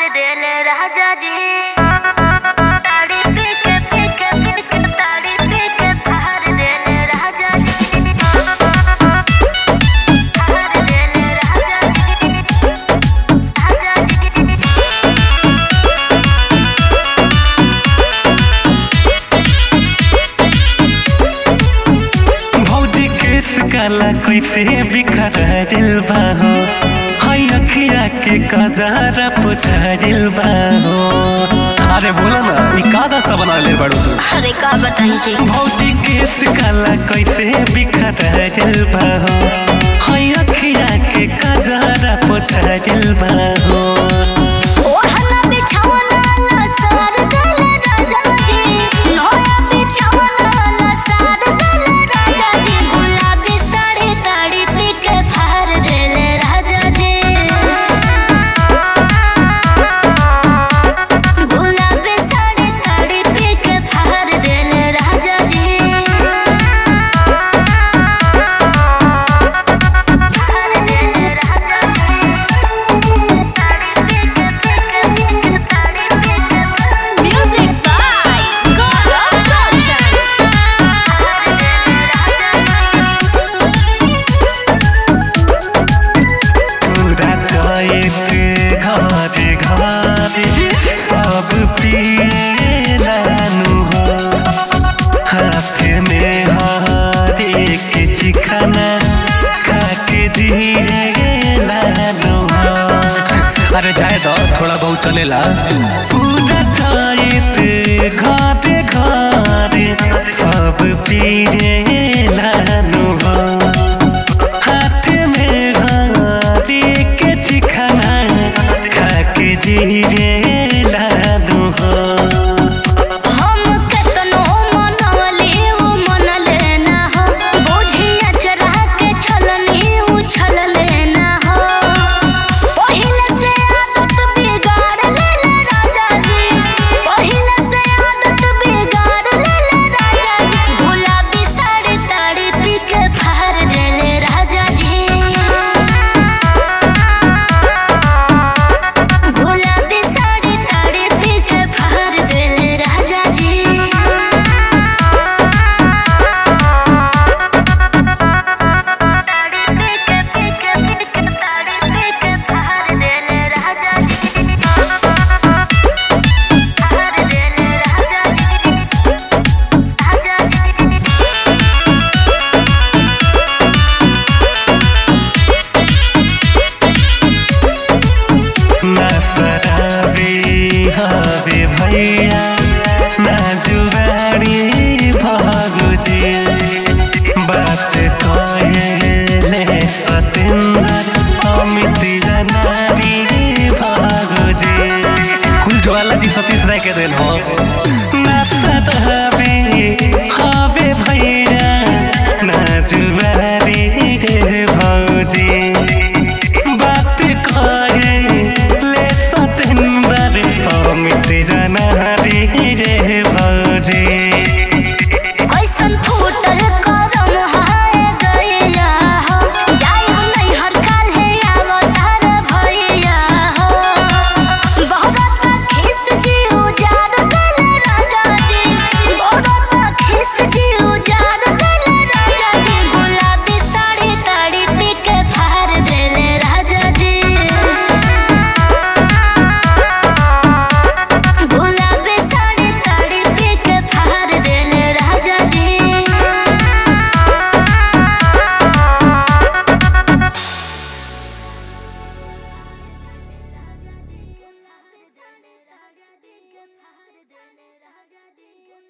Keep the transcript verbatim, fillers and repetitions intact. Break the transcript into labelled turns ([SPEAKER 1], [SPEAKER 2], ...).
[SPEAKER 1] दिल राजा जी ताड़ी पी के पी के पी के ताड़ी पी के फाड़ दिल राजा जी फाड़ दिल राजा जी राजा
[SPEAKER 2] जी भौजी केस काला कैसे बिखर दिल बाहो हाय अखिया के कजारा पोछा दिल बाहो। अरे बोला ना ई कादा सा बना ले बड़ो तू।
[SPEAKER 1] अरे का बताई जी
[SPEAKER 2] भौजी केस काला कैसे बिखर दिल बाहो हाय अखिया के कजारा पोछा दिल बाहो।
[SPEAKER 1] ओढ़ना बिछावना ला सार दिल राजा जी नोया बिछावना ला सार दिल राजा जी गुलाबी साड़ी ताड़ी पी के फाड़ दिल राजा जी गुलाबी साड़ी ताड़ी पी के फाड़ दिल राजा जी फाड़ दिल राजा Music by Gaurav Roshan.
[SPEAKER 2] पूरा चैत घरे घरे सब पिए लानु हो हाथ में हरे के चिकना खाके धीरे लानु हो। अरे जाए तो थोड़ा बहुत चलेला। पूरा चैत घरे घरे सब पिए लानु हो हाथ में घाटी के चिखाना खाके धीरे लानु हो।
[SPEAKER 1] हम केतनो मनवली उ मन लेना हो बुझिया चढ़ा के छलनी उ छल लेना हो पहिले से आदत बिगाड़ लेले राजा जी पहिले से आदत बिगाड़ लेले राजा जी गुलाबी साड़ी ताड़ी पी के फाड़ देले राजा जी गुलाबी साड़ी ताड़ी पी के फाड़ देले राजा जी ताड़ी पी के पी के पी के ताड़ी पी के फाड़ देले राजा जी फाड़ देले राजा जी राजा
[SPEAKER 2] ना शराबी हवे भैया ना जुगाड़ी भगुजी बात कहेले सतेंद्र अमित नारी भगुजी कुल ज्वाला जी सतीश राय के देन हो ना सतह